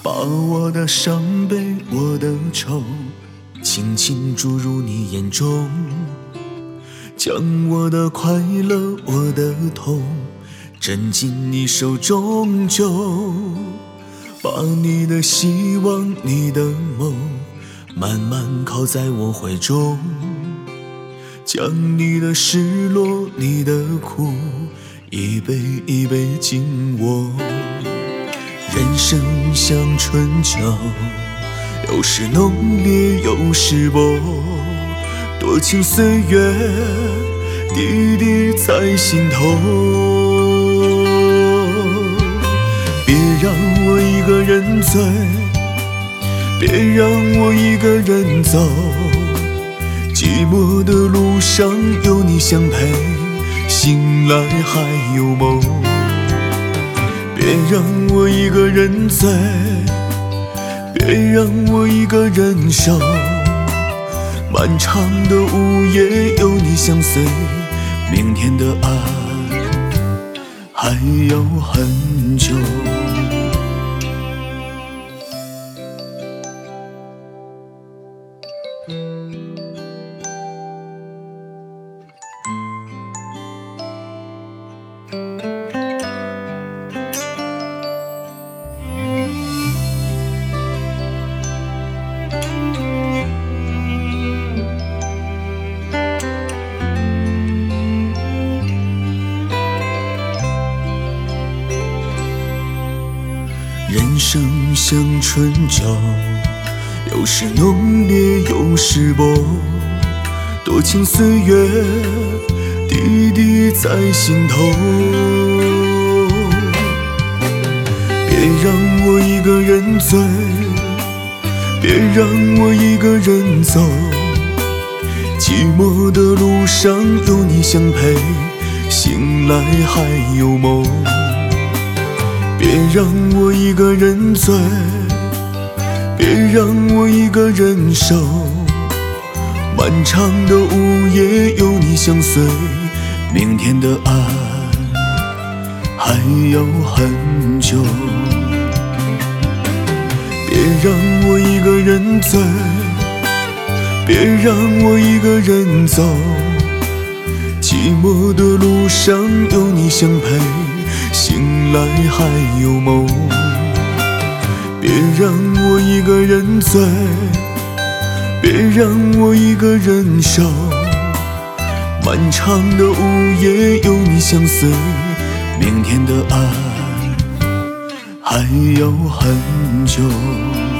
把我的伤悲，我的愁，轻轻注入你眼中，将我的快乐，我的痛，斟进你手中酒，把你的希望，你的梦，慢慢靠在我怀中，将你的失落，你的苦，一杯一杯敬我。人生像春秋，有时浓烈，有时薄，多情岁月，滴滴在心头。别让我一个人醉，别让我一个人走，寂寞的路上有你相陪，醒来还有梦。别让我一个人醉，别让我一个人守，漫长的午夜有你相随，明天的爱还有很久。人生像春秋，有时浓烈，有时薄，多情岁月，滴滴在心头。别让我一个人醉，别让我一个人走，寂寞的路上有你相陪，醒来还有梦。别让我一个人醉，别让我一个人守，漫长的午夜有你相随，明天的爱还有很久。别让我一个人醉，别让我一个人走，寂寞的路上有你相陪，醒来还有梦。别让我一个人醉，别让我一个人守，漫长的午夜有你相随，明天的爱还有很久。